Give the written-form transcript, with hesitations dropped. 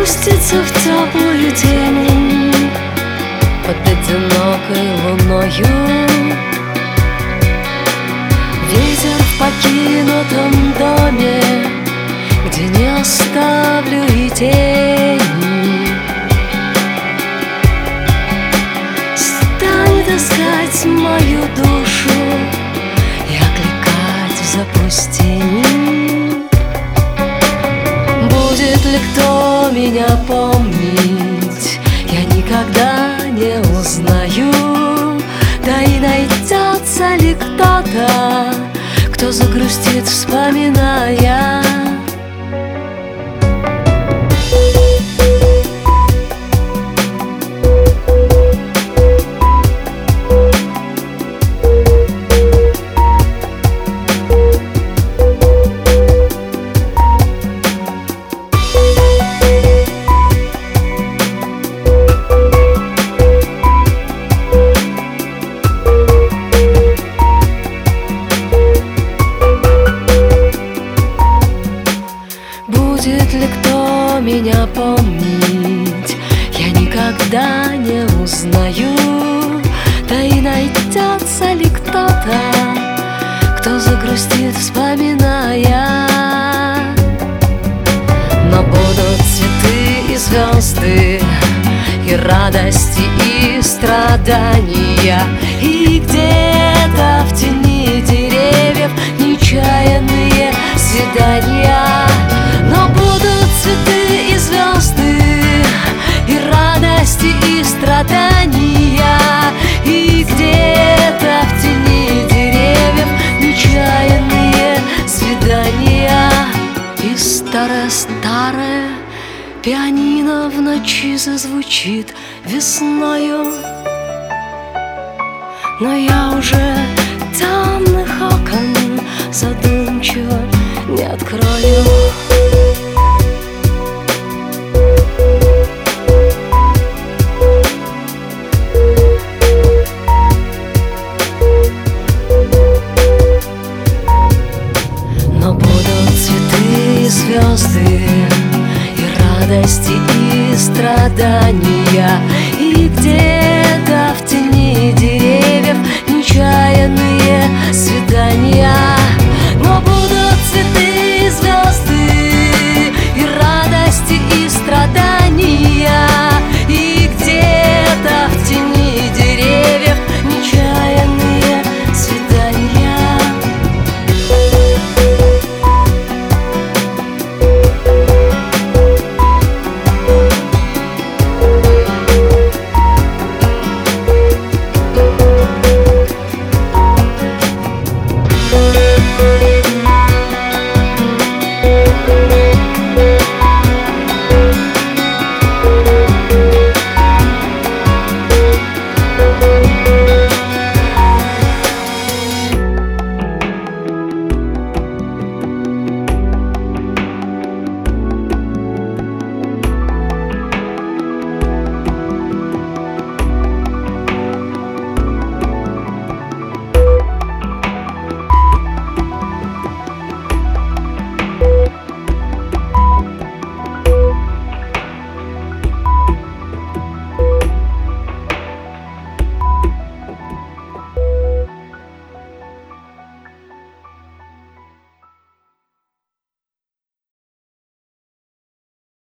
спуститься в теплый день под одинокой луною. Ветер в покинутом доме, где не оставлю и тени, станет искать мою душу и окликать в запустении. Будет ли кто меня помнить, я никогда не узнаю. Да и найдется ли кто-то, кто загрустит, вспоминая. Будет ли кто меня помнить, я никогда не узнаю. Да и найдется ли кто-то, кто загрустит, вспоминая. Но будут цветы и звезды, и радости, и страдания, и где-то в тени деревьев нечаянные свидания. Но будут цветы и звезды, и радости, и страдания, и где-то в тени деревьев нечаянные свидания. И старое-старое пианино в ночи зазвучит весною, но я уже темных окон задумчиво не открою. Но будут цветы и звезды, и радости, и страдания, и где-то в тени деревьев нечаянные свидания. Но будут цветы